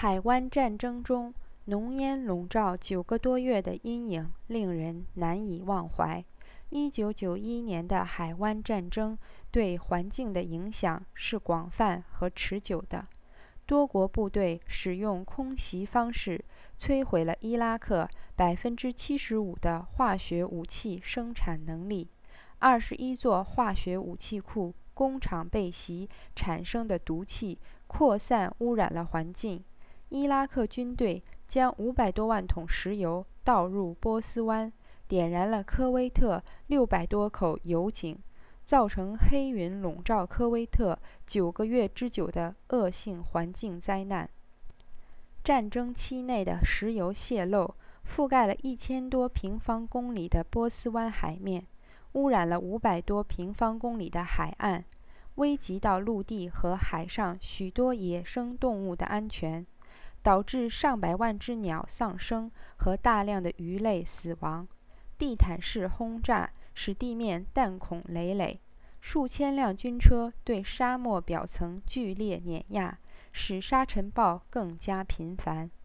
海湾战争中，浓烟笼罩9个多月的阴影令人难以忘怀。1991年的海湾战争对环境的影响是广泛和持久的。多国部队使用空袭方式摧毁了伊拉克75%的化学武器生产能力。21座化学武器库工厂被袭产生的毒气扩散污染了环境。伊拉克军队将500多万桶石油倒入波斯湾，点燃了科威特600多口油井，造成黑云笼罩科威特9个月之久的恶性环境灾难。战争期内的石油泄漏覆盖了1000多平方公里的波斯湾海面，污染了500多平方公里的海岸，危及到陆地和海上许多野生动物的安全，导致上百万只鸟丧生和大量的鱼类死亡。地毯式轰炸使地面弹孔累累，数千辆军车对沙漠表层剧烈碾压，使沙尘暴更加频繁。